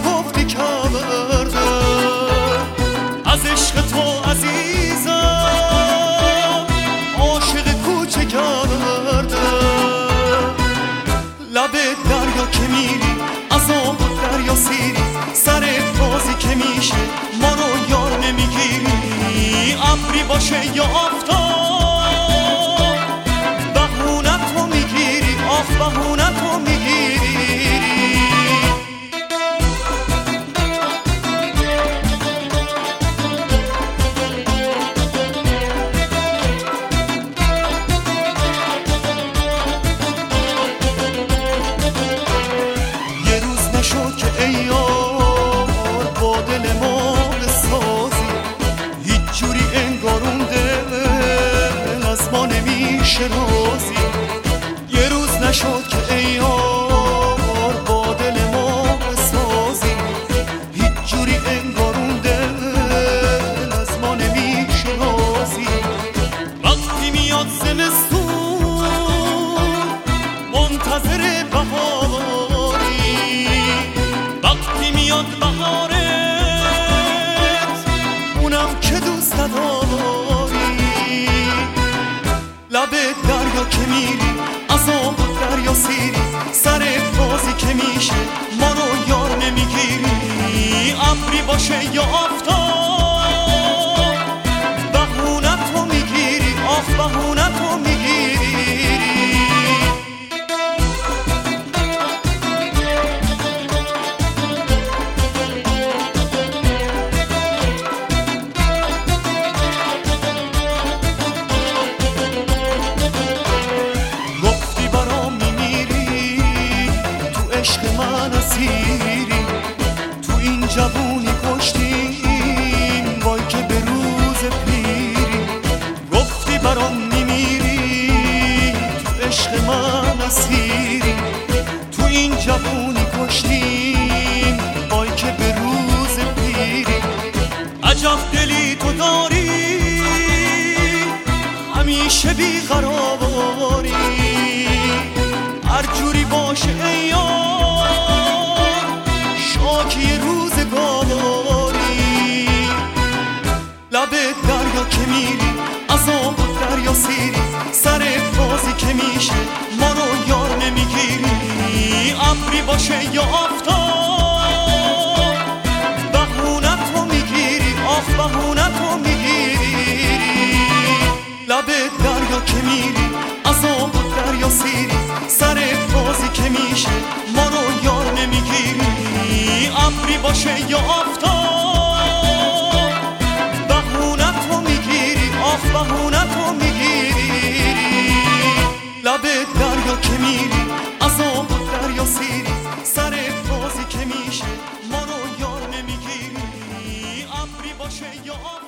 گفتی کردم از عشق تو عزیزم عاشق کوچه کردم لب دریا که میری از آب دریا سیری سر بازی که میشه ما رو یار نمیگیری ابری باشه یا آفتاب بهونت رو میگیری آخ بهونت رو میگیری یه روز نشد که ای یار با دل ما بسازی هیچ جوری انگار اون دل از ما نمیشه رازی یه روز نشد که ای یار با دل ما بسازی هیچ جوری انگار اون دل از ما نمیشه رازی وقتی میاد زمستون منتظر بهاری وقتی میاد بهارت اونم که دوست نداری لب دریا که میری از آب دریا سیری سر بازی که میشه ما رو یار نمیگیری ابری باشه یا آفتاب بهونت رو میگیری آخ بهونت رو میگیری گفتی برام میمیری تو عشق من اسیری تو این جوونی کشتیم وای که به روز پیری گفتی برام میمیری تو عشق من اسیری تو این جوونی کشتیم وای که به روز پیری عجب دلی تو داری همیشه بیقراری هر جوری باشه ای یار شاکی روزگاری لب دریا که میری از آب دریا سیری سر بازی که میشه ما رو یار نمیگیری ابری باشه یا آفتاب بهونت رو میگیری آخ بهونت رو میگیری لب دریا که میری از آب دریا سیری سر بازی که میشه ما رو یار نمیگیری ابری باشه یا آفتاب بهونت رو میگیری آخ بهونت رو میگیری لب دریا که میری از آب دریا سیری سر بازی که میشه ما رو یار نمیگیری ابری باشه یا